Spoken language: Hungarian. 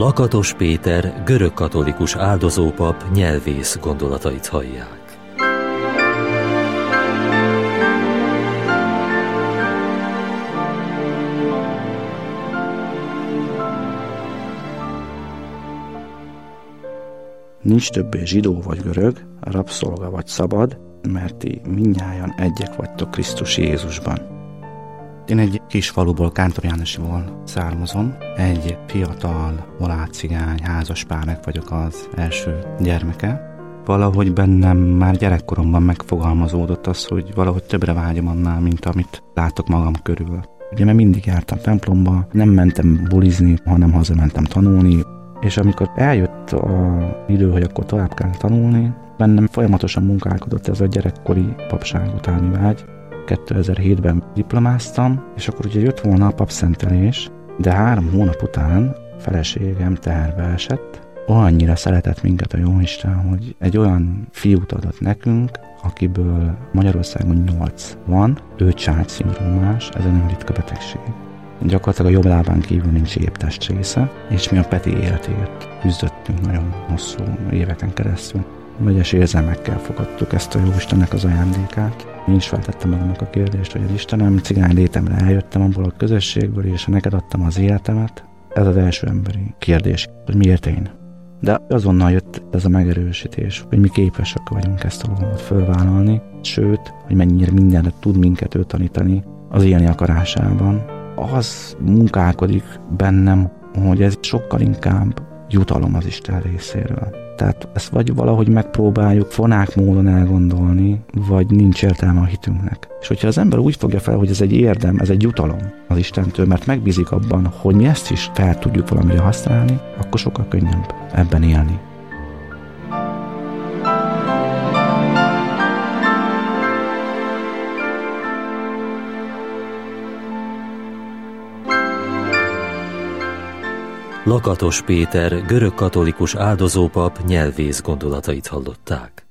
Lakatos Péter görögkatolikus áldozópap nyelvész gondolatait hallják. Nincs többé zsidó vagy görög, rabszolga vagy szabad, mert ti mindnyájan egyek vagytok Krisztus Jézusban. Én egy kis faluból, Kántor Jánosiból származom. Egy fiatal, olád cigány, házaspárnak vagyok az első gyermeke. Valahogy bennem már gyerekkoromban megfogalmazódott az, hogy valahogy többre vágyom annál, mint amit látok magam körül. Ugye mert mindig jártam templomba, nem mentem bulizni, hanem hazamentem tanulni. És amikor eljött az idő, hogy akkor tovább kell tanulni, bennem folyamatosan munkálkodott ez a gyerekkori papság utáni vágy. 2007-ben diplomáztam, és akkor ugye jött volna a papszentelés, de 3 hónap után feleségem teherbe esett. Annyira szeretett minket a Jóisten, hogy egy olyan fiút adott nekünk, akiből Magyarországon 8 van, 5 családszindrómás, ez egy nagyon ritka betegség. Gyakorlatilag a jobb lábán kívül nincs épp testrésze, és mi a Peti életéért küzdöttünk nagyon hosszú éveken keresztül. Vegyes érzelmekkel fogadtuk ezt a Jóistennek az ajándékát. Én is feltettem magamnak a kérdést, hogy az Istenem, cigány létemre eljöttem abból a közösségből, és neked adtam az életemet. Ez az első emberi kérdés, hogy miért én. De azonnal jött ez a megerősítés, hogy mi képesek vagyunk ezt a dolgot fölvállalni, sőt, hogy mennyire mindenre tud minket ő tanítani az élni akarásában. Az munkálkodik bennem, hogy ez sokkal inkább jutalom az Isten részéről. Tehát ezt vagy valahogy megpróbáljuk fonák módon elgondolni, vagy nincs értelme a hitünknek. És hogyha az ember úgy fogja fel, hogy ez egy érdem, ez egy jutalom az Istentől, mert megbízik abban, hogy mi ezt is fel tudjuk valamire használni, akkor sokkal könnyebb ebben élni. Lakatos Péter görögkatolikus áldozópap nyelvész gondolatait hallották.